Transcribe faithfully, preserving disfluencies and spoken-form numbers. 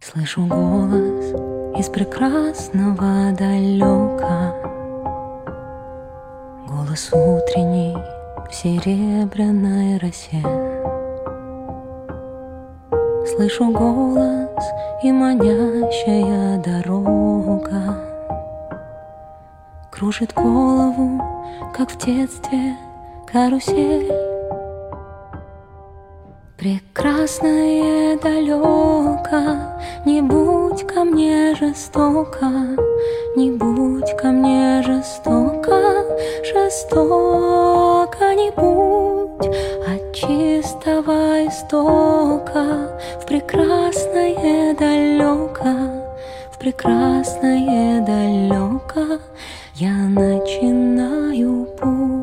Слышу голос из прекрасного далека, голос утренний в серебряной росе. Слышу голос и манящая дорога кружит голову, как в детстве карусель. Прекрасное далеко, не будь ко мне жестоко, не будь ко мне жестоко, жестоко не будь от чистого истока. В прекрасное далеко, в прекрасное далеко я начинаю путь.